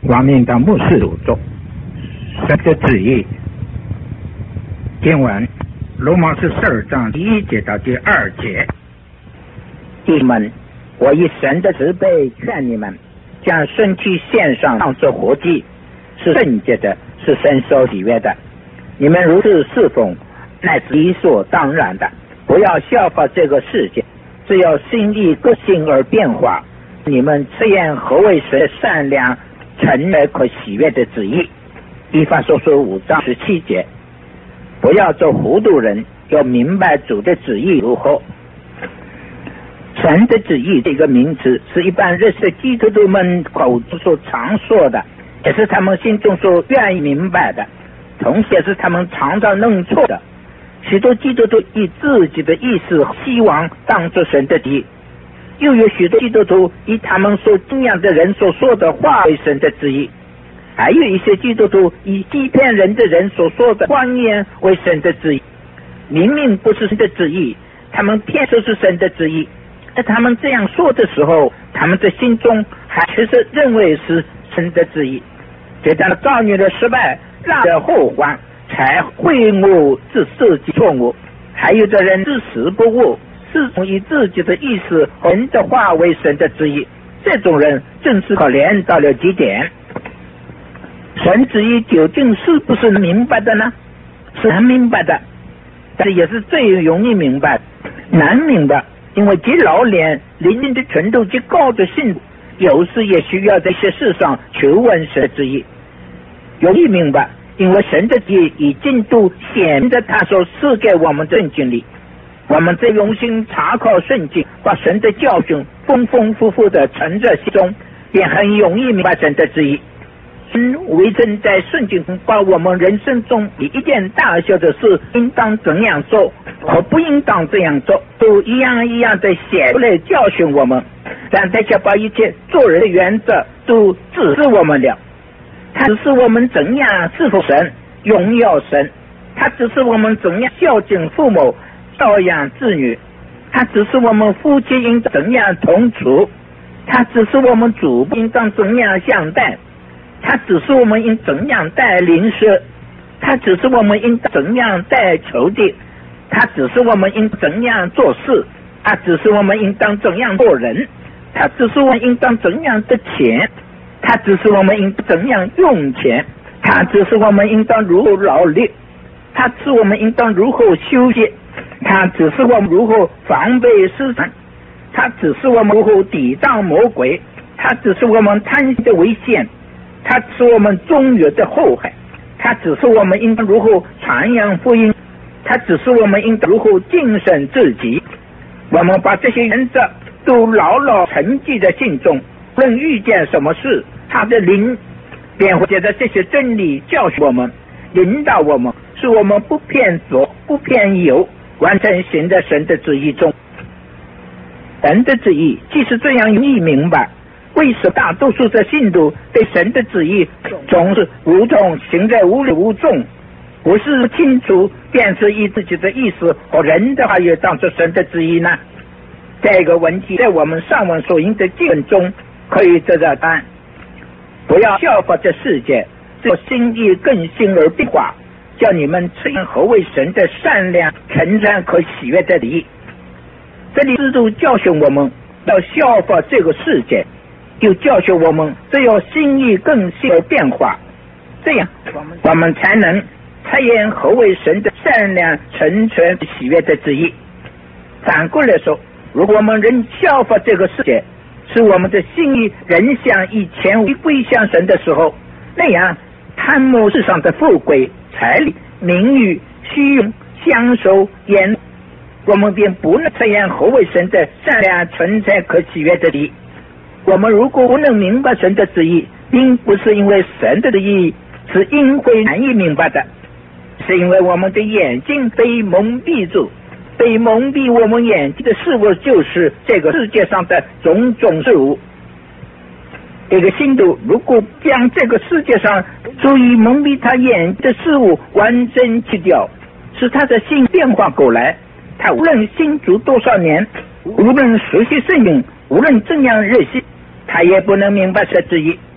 王明当牧师主作神的旨意。经文罗马书12章第1节到第2节。弟兄们，我以神的慈悲劝你们，将身体献上当作活祭，是圣洁的，是神所喜悦的。你们如此侍奉，乃是理所当然的。不要效法这个世界，只要心意更新而变化。你们测验何为神善良、诚而可喜悦的旨意。以弗所书5章17节。不要做糊涂人，要明白主的旨意如何。神的旨意这个名词是一般认识基督徒们口中所常说的，也是他们心中所愿意明白的，同时也是他们常常弄错的。许多基督徒以自己的意思希望当作神的旨意，又有许多基督徒以他们所敬仰的人所说的话为神的旨意，还有一些基督徒以欺骗人的人所说的谎言为神的旨意。明明不是神的旨意，他们偏说是神的旨意。在他们这样说的时候，他们的心中还确实认为是神的旨意。觉得造孽的失败让的后患，才悔悟自己错误。还有的人至死不悟，始终以自己的意思和人的话为神的旨意。这种人真是可怜到了极点。神旨意究竟是不是明白的呢？是难明白的，但是也是最容易明白。难明白，因为极老练灵命的程度极高的信徒，有时也需要在一些事上求问神的旨意。容易明白，因为神的旨意已经都显在他所赐给我们的圣经里。我们在用心查考圣经，把神的教训丰丰富富的存在心中，便很容易明白神的旨意。神为真在圣经中把我们人生中一件大小的事应当怎样做和不应当这样做，都一样一样的写出来教训我们，但他却把一切做人的原则都指示我们了。他指示我们怎样侍奉神、荣耀神，他指示我们怎样孝敬父母、教养子女，他指示我们夫妻应当怎样同处，他指示我们主仆应当怎样相待，他指示我们应怎样待邻舍，他指示我们应怎样待仇敌，他指示我们应怎样做事，他指示我们应当怎样做人，他指示我们应当怎样的钱，他指示我们应怎样用钱，他指示我们应当如何劳力，他指示我们应当如何休息，他指示我们如何防备市场，他指示我们如何抵挡魔鬼，他指示我们贪心的危险，他指示我们终日的祸害，他指示我们应当如何传扬福音，他指示我们应当如何谨慎自己。我们把这些原则都牢牢沉记在心中，无论遇见什么事，他的灵便会借着这些真理教训我们，引导我们，使我们不偏左不偏右，完成行在神的旨意中。神的旨意既是这样容易明白，为什么大多数的信徒对神的旨意总是如同行在无力无踪，不是清楚便是以自己的意思和人的话语当作神的旨意呢？这个问题在我们上文所引的经文中可以得到答案。不要效法这世界，只有心意更新而变化，叫你们测验何为神的善良、诚然可喜悦的旨意。这里制度教训我们要效法这个世界，又教训我们只有心意更新而变化，这样我们才能测验何为神的善良、诚恳、喜悦的旨意。反过来说，如果我们仍效法这个世界，使我们的心意仍像以前归向神的时候那样，贪慕世上的富贵、财力、名誉、虚荣、享受、言，我们便不能测验何为神的善良、纯粹、可喜悦的旨意。我们如果不能明白神的旨意，并不是因为神的旨意是因会难以明白的，是因为我们的眼睛被蒙蔽住。被蒙蔽我们眼睛的事物就是这个世界上的种种事物。这个信徒如果将这个世界上足以蒙蔽他眼睛的事物完全去掉，使他的心变化过来，他无论信主多少年，无论熟悉圣经，无论怎样热心，他也不能明白这旨意。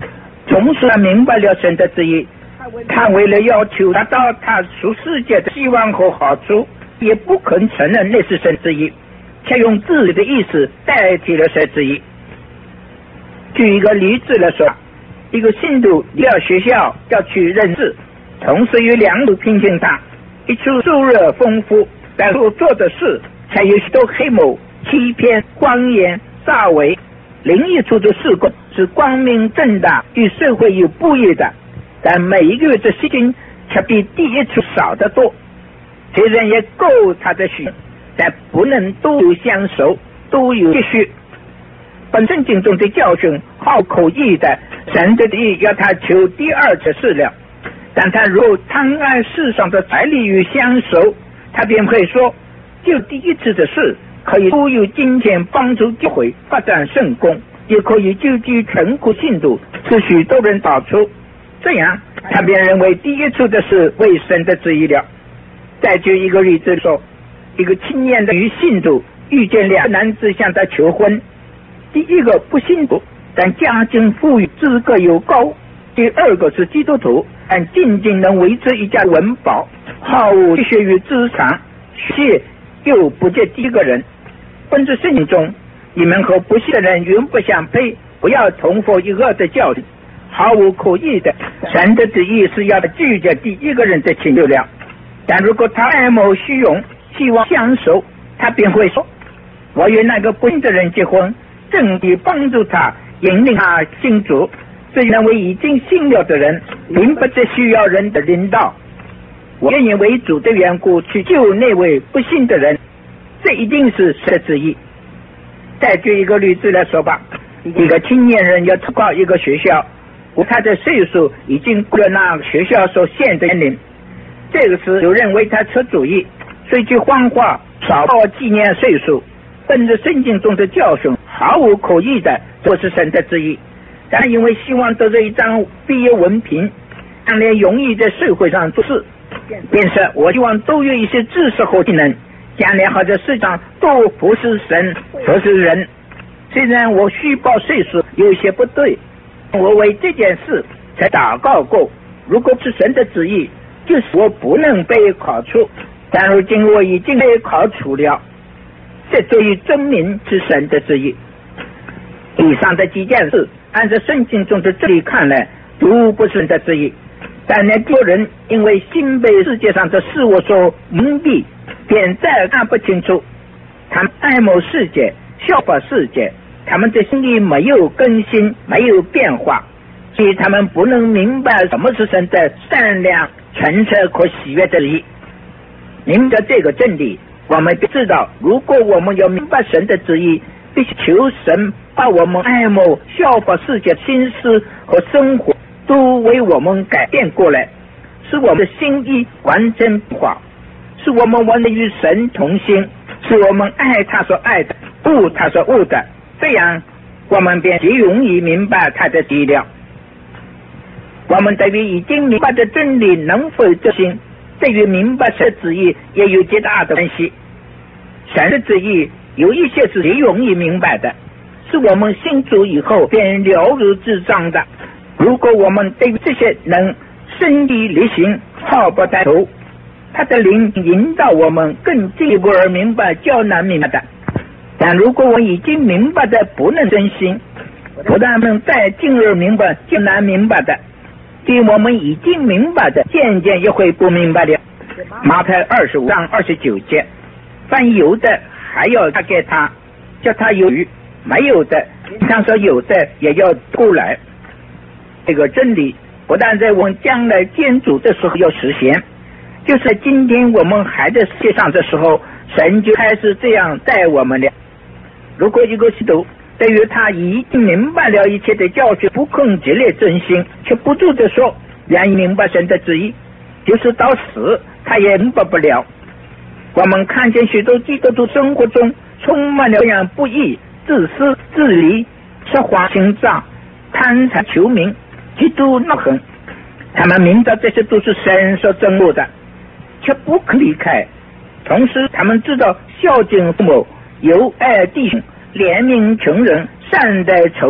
同时他明白了神的旨意，他为了要求达到他属世界的希望和好处，也不肯承认那是神之意，却用自己的意思代替了神之意。举一个例子来说，一个信徒到学校要去认识，同时有两处聘请他，一处收入丰富，但所做的事却有许多黑谋、欺骗、谎言、诈伪；另一处的事工是光明正大，与社会有不义的，但每一个月的薪金却比第一处少得多。虽然也够他的需，但不能都有相守，都有积蓄。本圣经中的教训好口义的，神的意要他求第二次事了，但他如贪爱世上的财力与相守，他便会说，就第一次的事可以都有金钱帮助教会发展圣功，也可以救济穷苦信徒，使许多人导出，这样他便认为第一次的事为神的旨意了。再举一个例子说，一个青年的女信徒遇见两个男子向他求婚，第一个不信徒，但家境富裕，资格又高；第二个是基督徒，但仅仅能维持一家温饱，毫无积蓄与资产，血又不及第一个人。本着圣经中，你们和不信的人原不相配，不要同负一恶的教训，毫无可疑的。神的旨意是要拒绝第一个人的请求了。但如果他爱慕虚荣，希望相守，他便会说，我与那个不信的人结婚，正地帮助他，引领他信主。这认为已经信了的人，并不只需要人的领导，我愿意为主的缘故去救那位不信的人，这一定是神的旨意。再举一个例子来说吧，一个青年人要投考一个学校，他的岁数已经过了那学校所限的年龄，这个时有人为他出主意，说句谎话，少报纪念岁数，本着圣经中的教训，毫无可疑的，这是神的旨意。但因为希望得到一张毕业文凭，将来容易在社会上做事，便是我希望都有一些知识和技能，将来好在世上都不是神，不是人。虽然我虚报岁数有些不对，我为这件事才祷告过，如果是神的旨意，就是我不能被考出，但如今我已经被考出了，这对于证明是神的旨意。以上的几件事按照圣经中的真理看来都不是神的旨意，但那个人因为心被世界上的事物所蒙蔽，便再看不清楚，他们爱慕世界，效法世界，他们的心里没有更新，没有变化，所以他们不能明白什么是神的善良、纯粹和喜悦的旨意。明白这个真理，我们必知道，如果我们要明白神的旨意，必须求神把我们爱慕效法世界心思和生活都为我们改变过来，使我们的心意完全变化，使我们完全与神同心，使我们爱他所爱的，恶他所恶的，这样我们便极容易明白他的旨意了。我们对于已经明白的真理能否执行，对于明白神的旨意也有极大的关系。神的旨意有一些是极容易明白的，是我们信主以后便了如指掌的。如果我们对于这些能身体力行，毫不带头，他的灵引导我们更进一步而明白较难明白的。但如果我已经明白的不能真心，不但能再进而明白较难明白的，对我们已经明白的渐渐也会不明白了。马太25章29节，凡有的还要他给他，叫他有余；没有的，他说有的也要过来。这个真理不但在我们将来见主的时候要实现，就是在今天我们还在世界上的时候，神就开始这样待我们了。如果一个信徒对于他已经明白了一切的教训不肯激烈真心，却不住地说愿意明白神的旨意，就是到死他也明白不了。我们看见许多基督徒生活中充满了这样不义、自私、自利、说谎行诈、贪财求名、嫉妒恼恨，他们明知这些都是神所憎恶的，却不肯离开。同时他们知道孝敬父母、友爱弟兄、怜悯穷人、善待仇敌，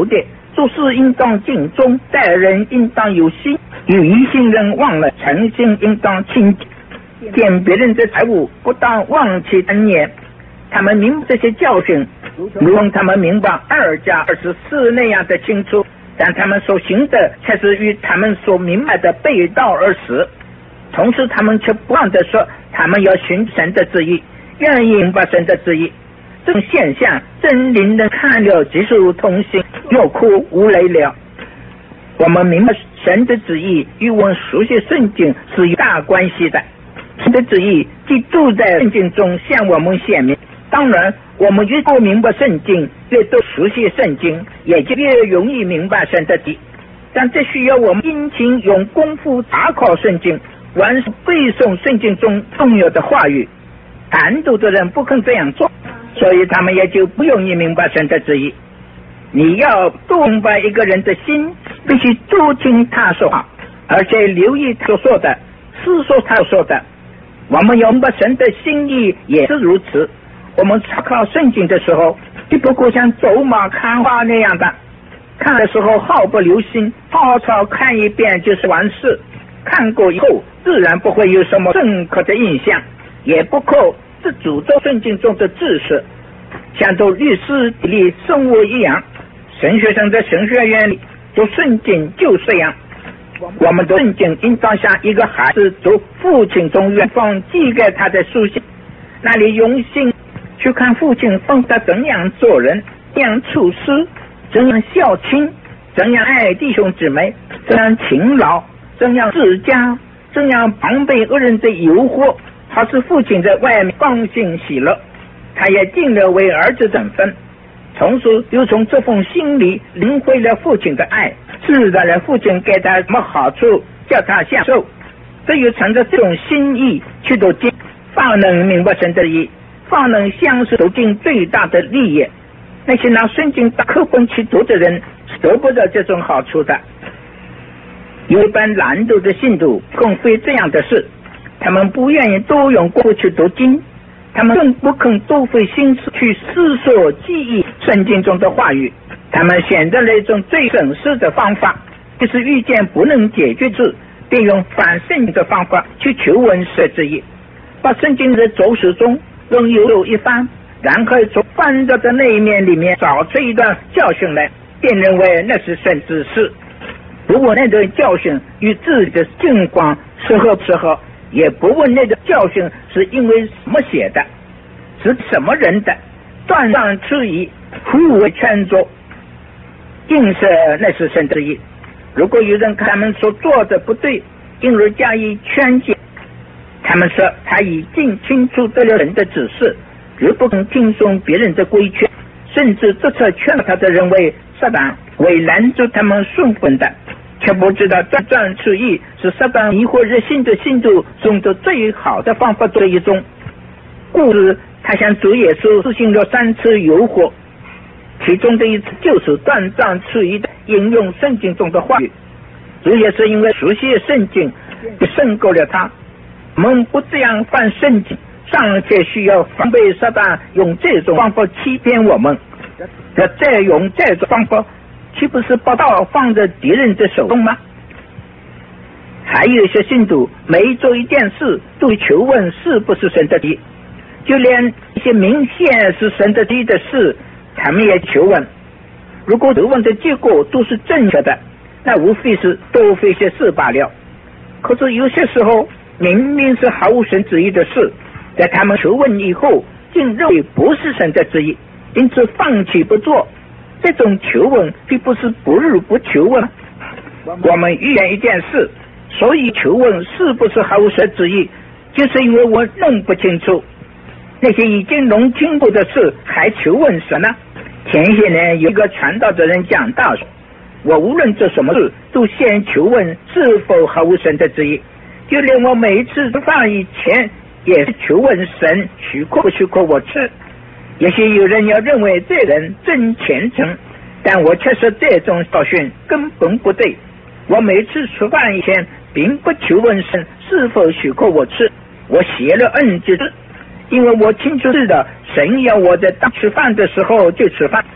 做事应当尽忠，待人应当有心，有疑心人忘了诚心应当清洁，见别人的财物不当忘其当年。他们明白这些教训，如同他们明白2加2是4那样的清楚，但他们所行的却是与他们所明白的背道而驰。同时他们却不忘地说，他们要寻神的旨意，愿意明白神的旨意。这种现象，真灵人看了即是痛心，又哭无泪了。我们明白神的旨意与我们熟悉圣经是有大关系的。神的旨意既住在圣经中向我们显明，当然我们越多明白圣经，越多熟悉圣经，也就越容易明白神的旨意。但这需要我们殷勤用功夫查考圣经，完成背诵圣经中重要的话语。懒惰的人不肯这样做，所以他们也就不容易明白神的旨意。你要多明白一个人的心，必须多听他说话，而且留意他所说的，思索他所说的。我们要明白神的心意也是如此。我们查考圣经的时候，就不过像走马看花那样的，看的时候毫不留心，草草看一遍就是完事。看过以后，自然不会有什么深刻的印象，也不靠自主做圣经中的知识，像做律师、地理、生物一样。神学生在神学院里读圣经就是这样。我们读圣经应当像一个孩子读父亲从远方寄给他的书信，那里用心去看父亲吩咐他怎样做人，怎样处事，怎样孝亲，怎样爱弟兄姊妹，怎样勤劳，怎样治家，怎样防备恶人的诱惑，好使父亲在外面高兴喜乐，他也尽了为儿子等分。同时又从这封信里领会了父亲的爱，知道了父亲给他什么好处，叫他享受。只有乘着这种心意去读经，方能明白神的意，方能享受读经最大的利益。那些拿圣经当课本去读的人是得不到这种好处的。有一般懒惰的信徒更非这样的事，他们不愿意多用功夫去读经，他们更不肯多费心思去思索记忆圣经中的话语。他们选择了一种最省事的方法，就是遇见不能解决之，便用反圣经的方法去求问神之意，把圣经的走史中用悠悠一番，然后从翻到的那一面里面找出一段教训来，便认为那是神之事。如果那段教训与自己的境况适合不适合，也不问那个教训是因为什么写的，是什么人的，断章取义，互为劝说，硬是那是神之意。如果有人看他们所做的不对，因而加以劝解，他们说他已经清楚得了人的指示，绝不肯听从别人的规劝，甚至这次劝他的人为撒旦，为拦住他们顺服的，却不知道断章取义是撒旦迷惑热心的信徒中的最好的方法之一种。故事他向主耶稣实行了3次诱惑，其中的一次就是断章取义的引用圣经中的话语。主耶稣因为熟悉圣经，胜过了他。我们不这样犯圣经，尚且需要防备撒旦用这种方法欺骗我们。再用这种方法，岂不是把刀放在敌人的手中吗？还有一些信徒每做一件事都求问是不是神的旨意，就连一些明显是神的旨意的事，他们也求问。如果求问的结果都是正确的，那无非是多费些事罢了。可是有些时候明明是毫无神旨意的事，在他们求问以后竟认为不是神的旨意，因此放弃不做。这种求问并不是不日不求问。我们遇见一件事，所以求问是不是毫无神旨意，就是因为我弄不清楚。那些已经弄清楚的事还求问什么呢？前些年有一个传道的人讲道说，我无论做什么事都先求问是否毫无神的旨意，就连我每一次吃饭以前也是求问神许可不许可我吃。也许有人要认为这人真虔诚，但我却说这种教训根本不对。我每次吃饭以前并不求问神是否许可我吃，我写了恩旨，因为我清楚知道神要我在当吃饭的时候就吃饭，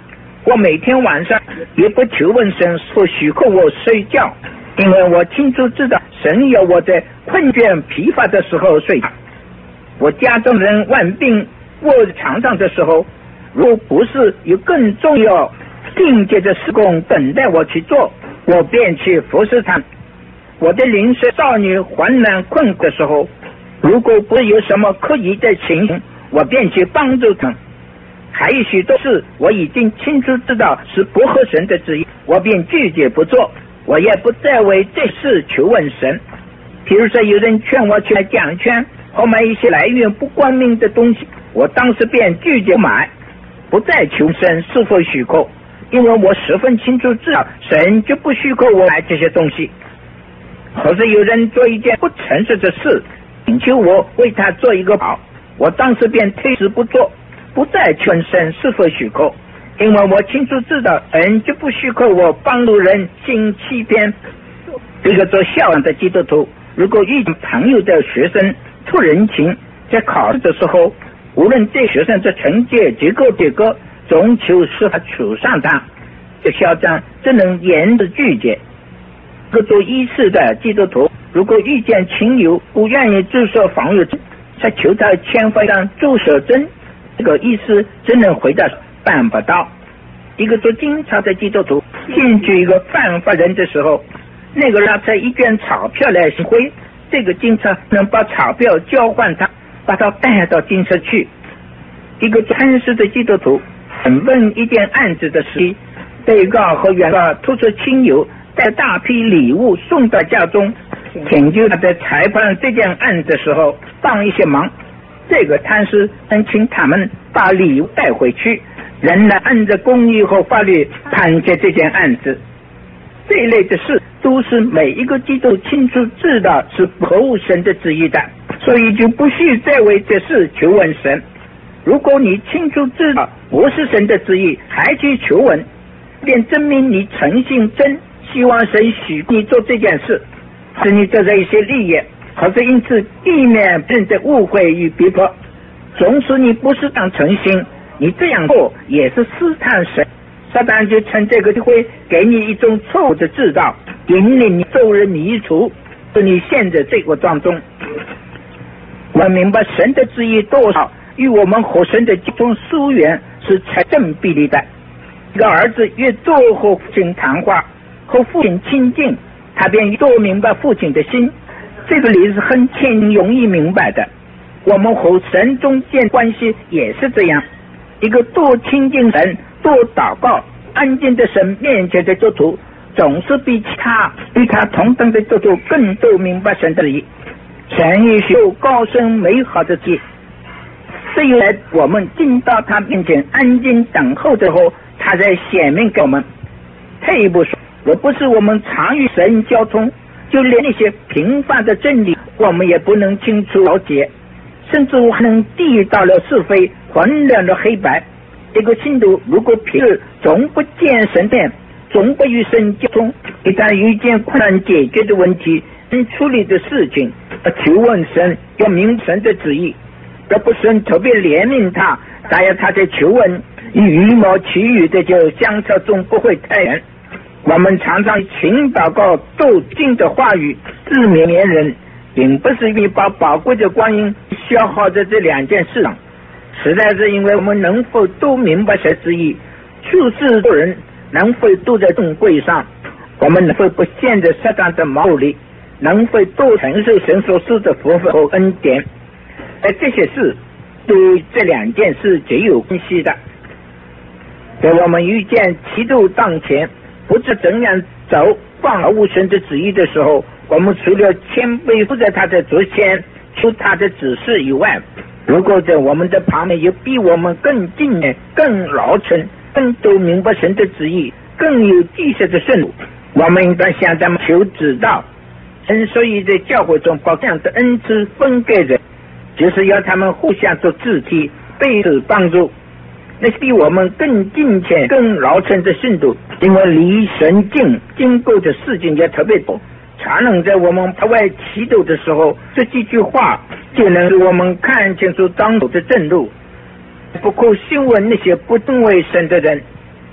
我每天晚上也不求问神说许可我睡觉，因为我清楚知道神要我在困倦疲乏的时候睡。我家中人患病卧床上的时候，若不是有更重要境界的事工等待我去做，我便去服侍他。我的邻舍少女患难困苦的时候，如果不是有什么可疑的情形，我便去帮助他。还有许多事我已经清楚知道是不合神的旨意，我便拒绝不做，我也不再为这事求问神。比如说有人劝我去讲圈或买一些来源不光明的东西，我当时便拒绝买，不再求神是否许可，因为我十分清楚知道神就不许可我买这些东西。或者有人做一件不诚实的事，请求我为他做一个保，我当时便推辞不做，不再求神是否许可，因为我清楚知道神就不许可我帮助人行欺骗。这个做孝养的基督徒，如果遇见朋友的学生出人情，在考试的时候，无论这学生的成绩结果，总求使他处上他，这校长只能严厉拒绝。这个做医师的基督徒，如果遇见亲友不愿意注射防疫针，才求他签发张注射针，这个医师只能回答办不到。一个做警察的基督徒进去一个犯法人的时候，那个人拿出一卷钞票来行贿，这个警察能把钞票交换他，把他带到警察去。一个参事的基督徒审问一件案子的时期，被告和原告突出亲友带大批礼物送到家中，请求他在裁判这件案子的时候帮一些忙。这个探视能请他们把礼物带回去，仍然按照公义和法律判决这件案子。这一类的事都是每一个基督徒清楚知道是不合乎神的旨意的，所以就不需再为这事求问神。如果你清楚知道不是神的旨意还去求问，便证明你诚信真，希望神许你做这件事，使你得到一些利益，或者因此避免别人的误会与逼迫。总是你不是当诚心，你这样做也是试探神，撒旦就趁这个机会给你一种错误的指导，引领你走入迷途，使你陷在这个当中。我明白神的旨意多少与我们和神的这种疏远是成正比例的。一个儿子越多和父亲谈话，和父亲亲近，他便越多明白父亲的心。这个理是很轻容易明白的。我们和神中间关系也是这样，一个多亲近神、多祷告、安静的神面前的基督徒，总是比其他与他同等的基督徒更多明白神的旨意。神也有高深美好的旨意，只有在我们进到他面前安静等候之后，他才显明给我们。退一步说，若不是我们常与神交通，就连那些平凡的真理我们也不能清楚了解，甚至还能地道了是非，混乱了黑白。一个信徒如果平日总不见神面，总不与神交通，一旦遇见困难解决的问题，处理的事情，求问神，要明神的旨意。若不神特别怜悯他，大约他在求问羽毛其余的就相差中不会太远。我们常常勤祷告斗经的话语自勉勉人，并不是因为把宝贵的光阴消耗在这两件事上，实在是因为我们能否都明白神旨意，处事做人能否都在正轨上，我们能否不陷在撒旦的毛里，能否都承受神所赐的福分和恩典。而这些事对这两件事皆有关系的。在我们遇见歧途当前，不知怎样走放而无神的旨意的时候，我们除了谦卑伏在他的足前求他的指示以外，如果在我们的旁边有比我们更近的、更老成、更都明白神的旨意、更有技术的圣徒，我们应该向他们求指导。神所以在教会中把这样的恩赐分给人，就是要他们互相做肢体，彼此帮助。那是比我们更近前、更老成的信徒，因为离神近经过的事情也特别多，才能在我们派外祈祷的时候，这几句话就能使我们看清楚当走的正路。不可信问那些不敬畏神的人，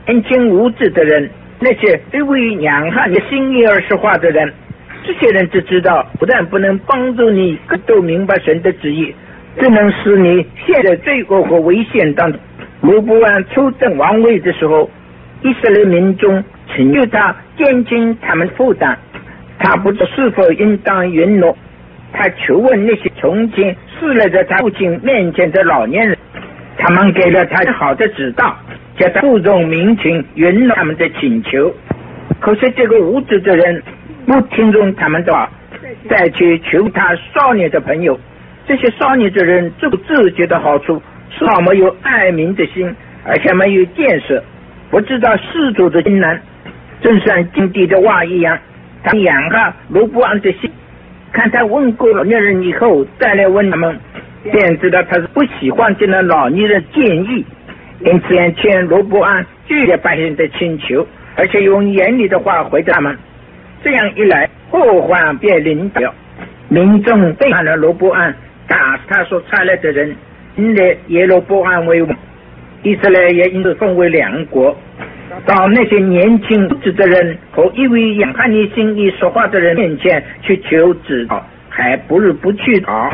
年轻无知的人，那些因为两汉的心意而说话的人，这些人只知道不但不能帮助你都明白神的旨意，只能使你陷在罪恶和危险当中。罗波安出政王位的时候，以色列民众请求他减轻他们负担，他不知道是否应当允诺。他求问那些从前侍立在他父亲面前的老年人，他们给了他好的指导，叫他负重民情，允诺他们的请求。可是这个无知的人不听从他们的话，再去求他少年的朋友。这些少年的人只有自己的好处，丝毫没有爱民的心，而且没有见识，不知道世主的艰难，正像井底的蛙一样。他养了罗波安的心，看他问过老年人以后，再来问他们，便知道他是不喜欢听了老年人建议，因此劝罗波安拒绝百姓的请求，而且用严厉的话回答他们。这样一来，祸患便临到，民众背叛了罗波安，打他所差来的人，因立耶罗波安为王，以色列也因此分为两国。到那些年轻无知的人和因为仰看你心意说话的人面前去求指导，还不如不去找。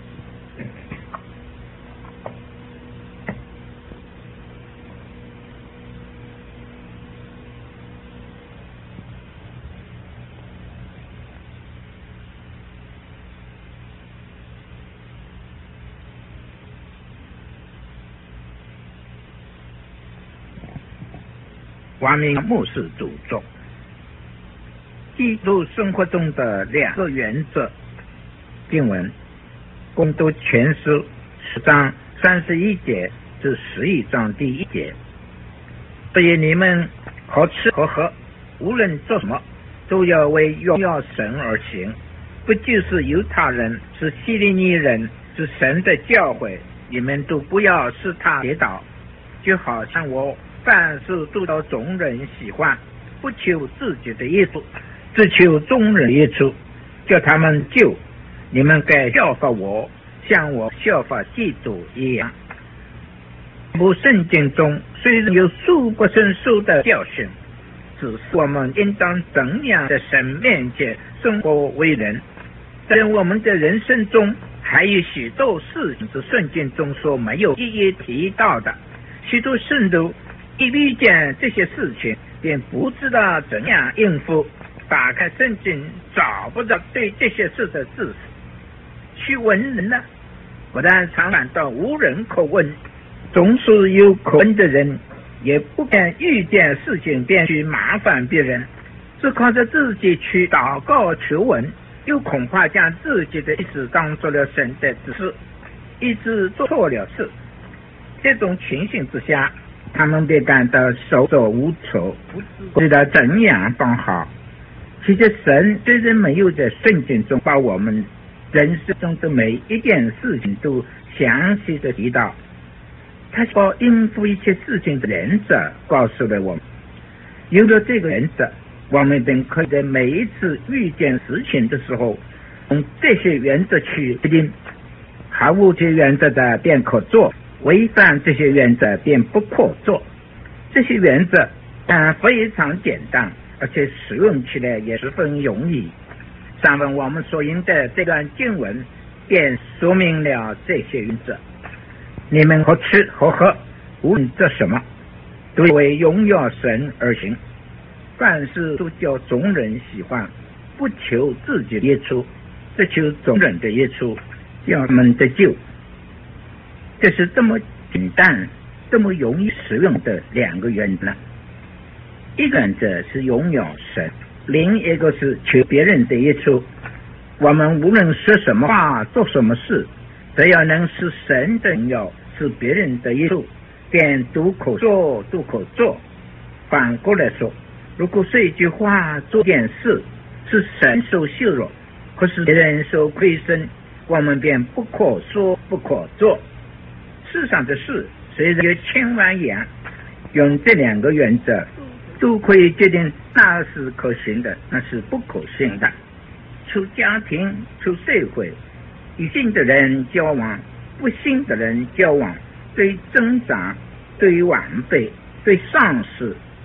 王明牧师主张基督生活中的两个原则。经文恭读全书10章31节至11章第1节。所以你们可吃可喝，无论做什么，都要为荣耀神而行，不就是犹太人，是希利尼人，是神的教诲，你们都不要使他跌倒。就好像我凡事都到众人喜欢，不求自己的益处，只求众人益处，叫他们救。你们该效法我，像我效法基督一样。这部圣经中虽然有数不胜数的教训，只是我们应当怎样在神面前生活为人。在我们的人生中，还有许多事情是圣经中所没有一一提到的。许多圣徒一遇见这些事情，便不知道怎样应付，打开圣经找不到对这些事的知识。去问人呢，不但常感到无人可问，总是有可问的人，也不敢遇见事情便去麻烦别人，只靠着自己去祷告求问，又恐怕将自己的意思当作了神的指示，一直做错了事。这种情形之下，他们便感到手足无措，不知道怎样办好。其实神虽然没有在圣经中把我们人生中的每一件事情都详细的提到，他把应付一些事情的原则告诉了我们。有了这个原则，我们便可以在每一次遇见事情的时候，用这些原则去决定，毫无这原则的便可做，违反这些原则便不可做。这些原则非常简单，而且使用起来也十分容易。上文我们所引的这段经文便说明了这些原则。你们可吃可喝，无论做什么，都为荣耀神而行，凡事都叫众人喜欢，不求自己的益处，只求众人的益处，叫他们得救。这是这么简单这么容易使用的两个原则。一个原则是荣耀神，另一个是求别人的益处。我们无论说什么话做什么事，只要能使神的荣耀，使别人的益处，便都可说都可做。反过来说，如果说一句话做件事是神受羞辱，可是别人受亏损，我们便不可说不可做。世上的事虽然有千万样，用这两个原则都可以决定那是可行的，那是不可行的。求家庭，求社会，与信的人交往，不信的人交往，对增长，对晚辈，对上司，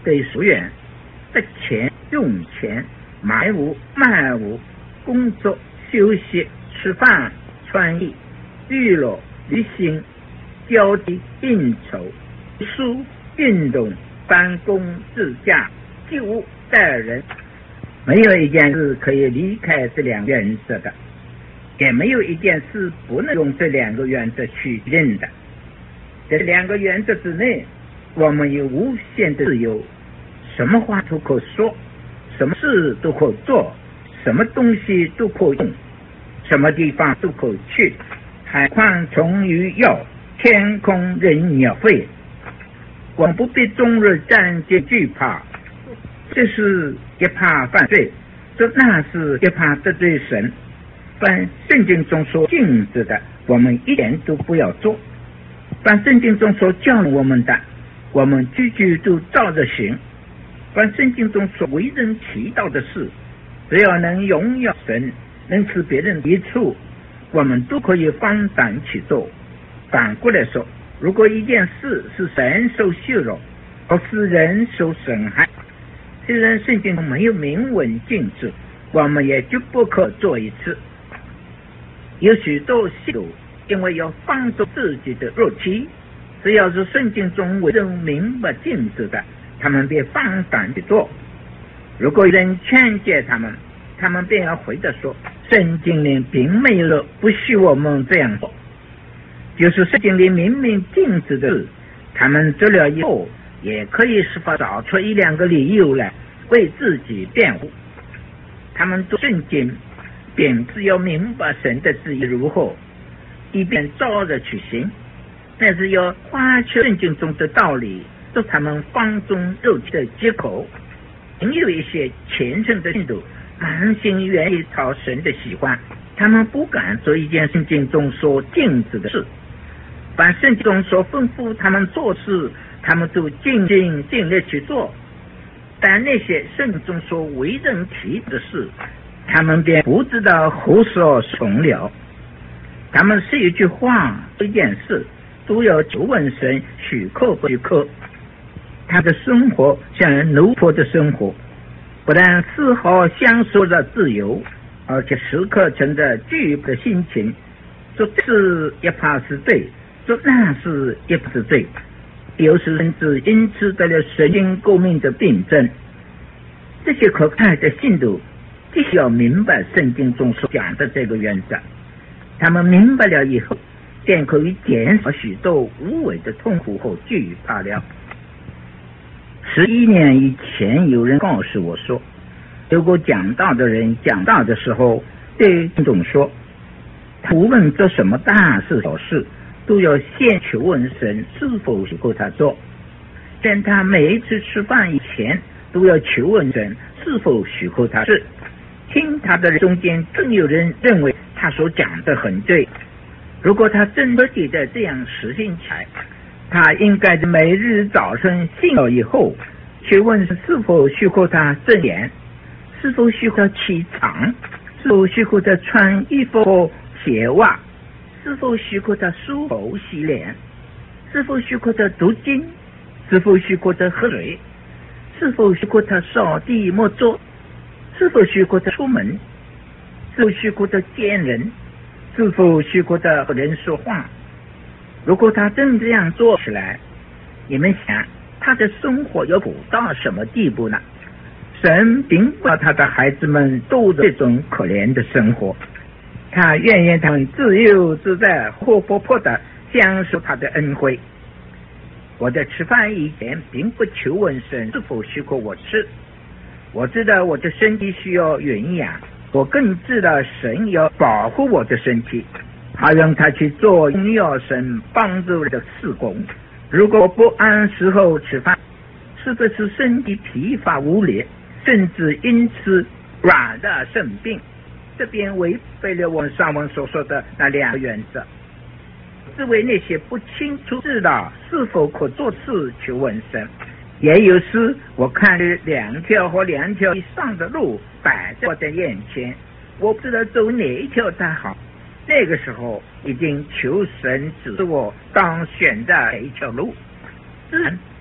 对俗人得钱、用钱、买物、卖物、工作、休息、吃饭、穿衣、娱乐、旅行、交际、应酬、书、运动、办公、自驾、救物、待人，没有一件事可以离开这两个原则的，也没有一件事不能用这两个原则去认的。这两个原则之内，我们有无限的自由，什么话都可说，什么事都可做，什么东西都可用，什么地方都可去，海宽从鱼跃，天空任鸟飞。我们不必终日战兢惧怕，这是一怕犯罪，那是一怕得罪神。凡圣经中所禁止的，我们一点都不要做；凡圣经中所教我们的，我们句句都照着行。凡圣经中所为人提到的事，只要能荣耀神，能使别人益处，我们都可以放胆去做。反过来说，如果一件事是神受羞辱，或是人受损害，虽然圣经中没有明文禁止，我们也就不可做一次。有许多信徒因为要放纵自己的肉体，只要是圣经中为人明白禁止的，他们便放胆去做。如果人劝诫他们，他们便要回答说，圣经里并没有不许我们这样做，就是圣经里明明禁止的事，他们做了以后也可以设法找出一两个理由来为自己辩护。他们读圣经便只要明白神的旨意如何，以便照着去行，但是要花去圣经中的道理做他们放纵肉体的借口。仍有一些虔诚的信徒满心愿意讨神的喜欢，他们不敢做一件圣经中所禁止的事，凡圣经中所吩咐他们做事，他们都尽心尽力去做。但那些圣经中所为人提的事，他们便不知道胡说从了。他们是一句话一件事都要求问神许可不许可。他的生活像奴仆的生活，不但丝毫享受着自由，而且时刻存着惧怕的心情，说这是一怕是罪，说那是一怕是罪，有时甚至因此得了神经过敏的病症。这些可爱的信徒必须要明白圣经中所讲的这个原则，他们明白了以后，便可以减少许多无谓的痛苦和惧怕了。11年以前，有人告诉我说，有个讲道的人讲道的时候对听众说，无论做什么大事小事，都要先求问神是否许可他做。但他每一次吃饭以前，都要求问神是否许可他吃。听他的人中间更有人认为他所讲的很对，如果他真的这样实行起来，他应该每日早晨醒了以后，去问是否许可他睁眼，是否许可他起床，是否许可他穿衣服和鞋袜，是否许可他梳头洗脸，是否许可他读经，是否许可他喝水，是否许可他扫地抹桌，是否许可他出门，是否许可他见人，是否许可他和人说话。如果他真这样做起来，你们想他的生活要苦到什么地步呢？神并不要他的孩子们度这种可怜的生活，他愿意他们自由自在活泼泼的享受他的恩惠。我在吃饭以前并不求问神是否许可我吃，我知道我的身体需要营养，我更知道神要保护我的身体，好让他去做荣耀神帮助的事工。如果不按时候吃饭，是不是身体疲乏无力，甚至因此软的生病？这边违背了我们上文所说的那两个原则。是为那些不清楚知道是否可做事求问神。也有时我看了2条或2条以上的路摆在我的眼前，我不知道走哪一条才好，那个时候已经求神指示我当选择哪一条路。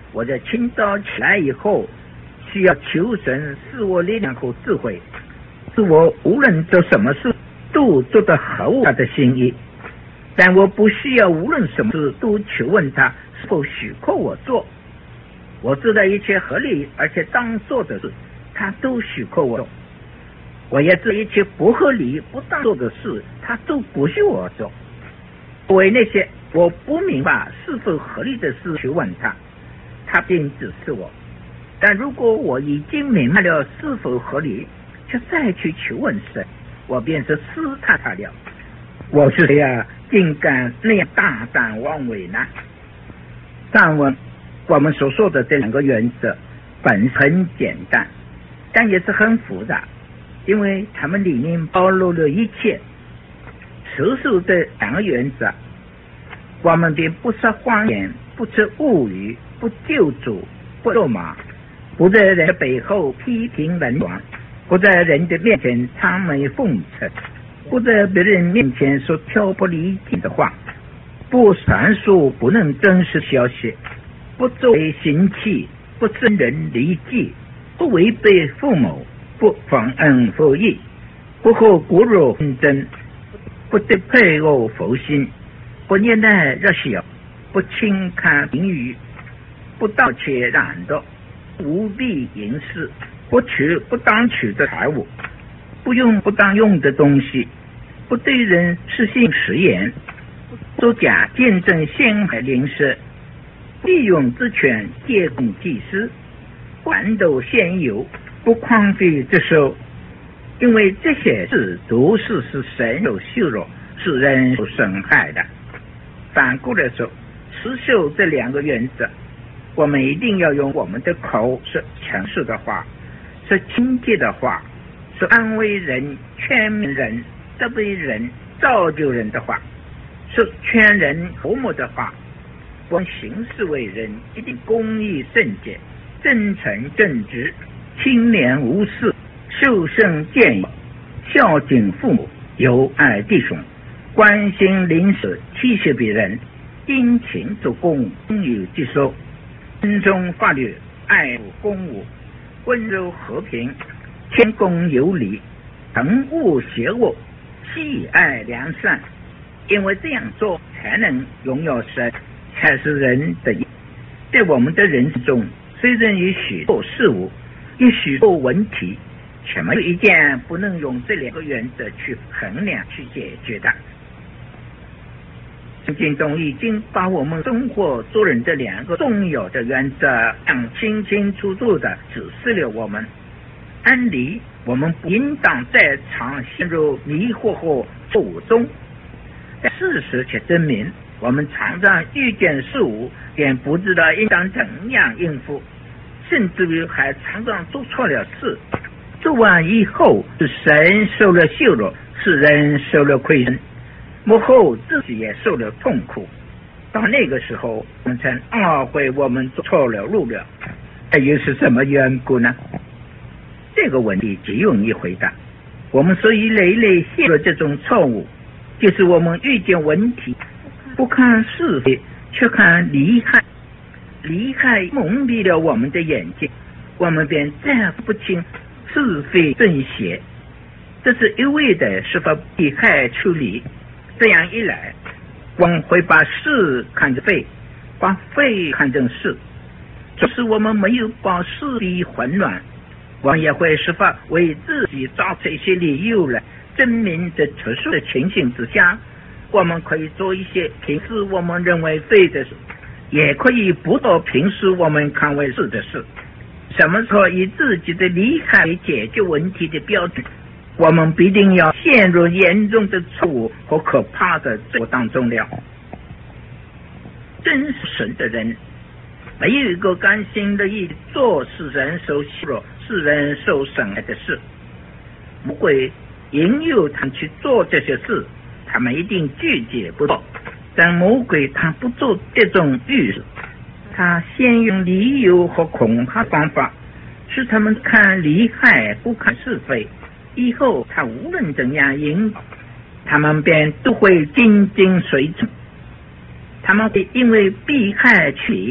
我在清早起来以后，需要求神赐我力量和智慧，使我无论做什么事都做得合乎他的心意。但我不需要无论什么事都求问他是否许可我做。我知道一切合理而且当做的事，他都许可我做。我也知道一切不合理不当做的事，他都不许我做。为那些我不明白是否合理的事去问他，他便指示我。但如果我已经明白了是否合理，却再去求问神，我便是试探他了。我是谁啊，竟敢那样大胆妄为呢？上文我们所说的这两个原则本很简单，但也是很复杂，因为它们里面包罗了一切。所述的两个原则，我们便不说谎言，不吃物语，不救主，不咒骂，不在人的背后批评人亡，不在人的面前谄媚奉承，不在别人面前说挑拨离间的话，不传述不能真实消息，不作为行器，不生人离忌，不违背父母，不忘恩负义，不和骨肉纷争，不对配偶负心，不虐待弱小，不轻看名誉，不盗窃懒惰，无必淫事，不取不当取的财物，不用不当用的东西，不对人失信实言，作假见证陷害邻舍，利用职权借供祭司，不玩斗现有，不旷废之手。因为这些事都是神有羞辱，是人受损害的。反过来说，持守这两个原则，我们一定要用我们的口说诚实的话，说亲切的话，说安慰人、劝勉人、责备人、造就人的话，说劝人和睦的话。我们行事为人一定公义圣洁，真诚正直，清廉无私，修身见义，孝敬父母，友爱弟兄，关心邻舍，体恤别人，殷勤做工，应有绩收，尊重法律，爱护公务，温柔和平，谦恭有礼，憎恶邪恶，喜爱良善。因为这样做才能荣耀神，才是人的义。在我们的人生中，虽然有许多事物，有许多问题，却没有一件不能用这两个原则去衡量去解决的。圣经中已经把我们生活做人的两个重要的原则清清楚楚地指示了我们。按理我们不应当在常陷入迷惑和错误中，但事实却证明，我们常常遇见事物便不知道应当怎样应付，甚至于还常常做错了事，做完以后是神受了羞辱，是人受了亏损，幕后自己也受了痛苦。到那个时候，我们才懊悔我们做错了路了。这又是什么缘故呢？这个问题极容易回答。我们所以累累陷入这种错误，就是我们遇见问题，不看是非，却看利害，利害蒙蔽了我们的眼睛，我们便再不清是非正邪。这是一味的是把利害处理，这样一来，我们会把是看成非，把非看成是，就是我们没有把是非混乱，我们也会设法为自己找出一些理由来证明在特殊的情形之下，我们可以做一些平时我们认为对的事，也可以不做平时我们看为是的事。什么时候以自己的利害为解决问题的标准，我们必定要陷入严重的错误和可怕的罪恶当中了。真是神的人，没有一个甘心乐意做使人受羞辱、使人受伤害的事。魔鬼引诱他们去做这些事，他们一定拒绝不做。但魔鬼他不做这种预示，他先用理由和恐吓方法，使他们看利害不看是非。以后他无论怎样引导，他们便都会紧紧随从。他们会因为避害取，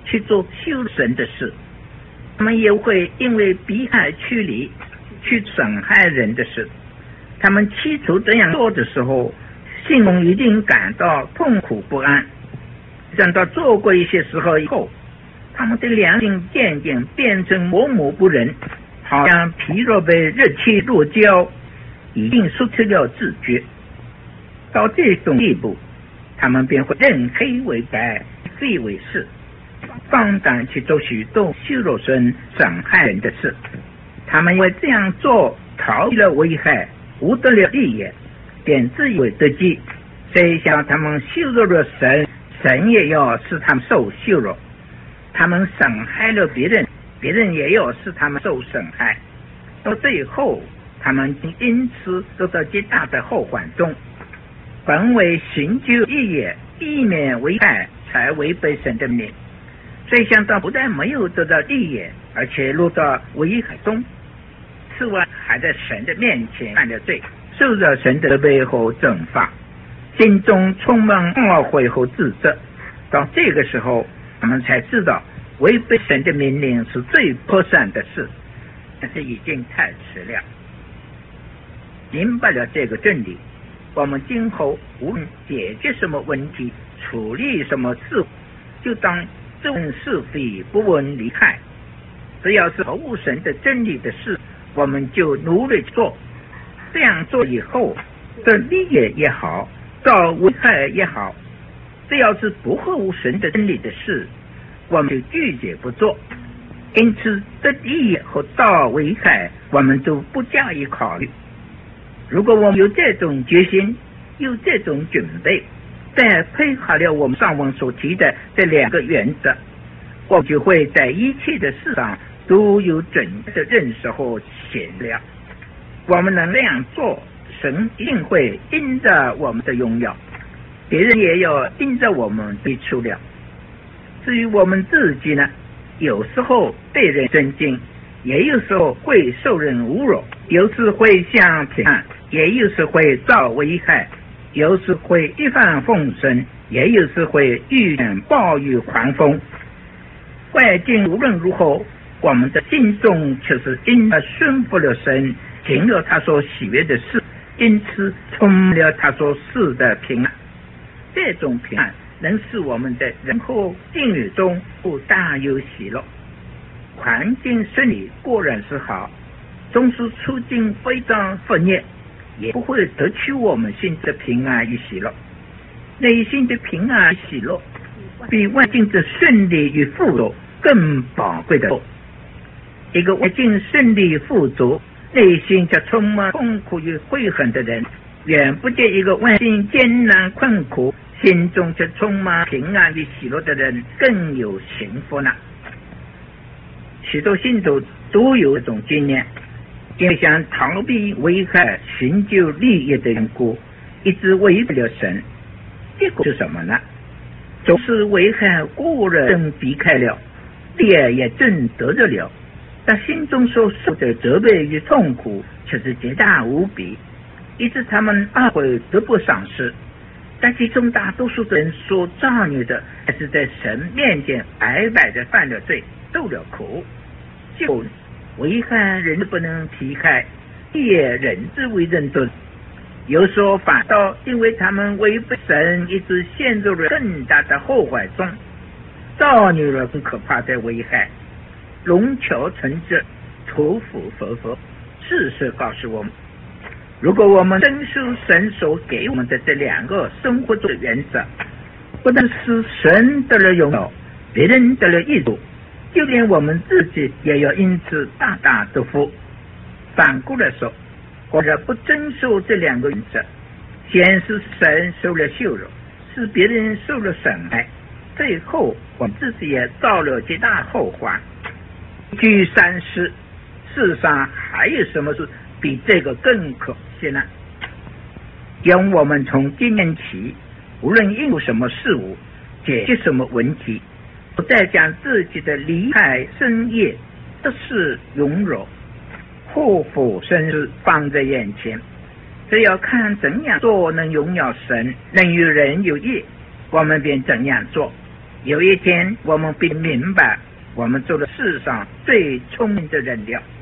去做羞辱神的事，他们也会因为逼害驱离去损害人的事。他们起初这样做的时候，心中一定感到痛苦不安，等到做过一些时候以后，他们的良心渐渐变成模模不仁，好像皮肉被热气落焦，已经失去了自觉。到这种地步，他们便会认黑为白，非为是，放胆去做许多羞辱神、伤害人的事。他们因为这样做逃避了危害，无得了利益，便自以为得计。谁想他们羞辱了神，神也要使他们受羞辱；他们伤害了别人，别人也要使他们受损害。到最后，他们因此得到极大的后患中。本为寻求义业，避免危害，才违背神的命。谁想到不但没有得到利益，而且落到危害中，此外还在神的面前犯了罪，受到神的背后惩罚，心中充满懊悔和自责。到这个时候，他们才知道违背神的命令是最破散的事，但是已经太迟了。明白了这个真理，我们今后无论解决什么问题，处理什么事，就当这问是非，不问利害。只要是合乎神的真理的事，我们就努力做。这样做以后，这利益也好，造危害也好，只要是不合乎神的真理的事，我们就拒绝不做。因此，这利益和造危害，我们都不加以考虑。如果我们有这种决心，有这种准备，再配合了我们上文所提的这两个原则，我们就会在一切的事上都有准确的认识和显了。我们能那样做，神一定会因着我们的荣耀，别人也要因着我们被除了。至于我们自己呢，有时候被人尊敬，也有时候会受人侮辱，有时会享平安，也有时会遭危害，有时会一帆风顺，也有时会遇见暴雨狂风。外境无论如何，我们的心中却是因而顺服了神，行了他所喜悦的事，因此充满了他所赐的平安。这种平安能使我们在人和境遇中不大有喜乐。环境顺利固然是好，纵使处境非常恶劣，也不会得去我们心的平安与喜乐。内心的平安与喜乐，比外境的顺利与富足更宝贵的多。一个外境顺利富足，内心却充满痛苦与悔恨的人，远不见一个外境艰难困苦，心中却充满平安与喜乐的人更有幸福呢。许多信徒都有这种经验，因为想逃避危害、寻求利益的缘故，一直违背了神。结果是什么呢？总是危害个人避开了，利益也正得着了，但心中所受的责备与痛苦却是极大无比，以致他们懊悔得不偿失。但其中大多数的人所造孽的，还是在神面前白白的犯了罪，受了苦。就危害人不能避开，也人之为人尊。有时候反倒因为他们违背神，一直陷入了更大的后患中，造孽了更可怕的危害。龙桥成之，土腐佛佛。事实告诉我们，如果我们遵守神所给我们的这两个生活中的原则，不但是神得了荣耀，别人得了益处，就连我们自己也要因此大大得福。反过来说，或者不遵守这两个原则，先是神受了羞辱，使别人受了损害，最后我们自己也遭了极大后患。据三思，世上还有什么事比这个更可惜呢？因我们从今天起，无论应付什么事物，解决什么问题，不再将自己的利害生业、得失荣辱、祸福生死放在眼前，只要看怎样做能荣耀神，能与人有益，我们便怎样做。 有一天我们必明白，我们做了世上最聪明的人了。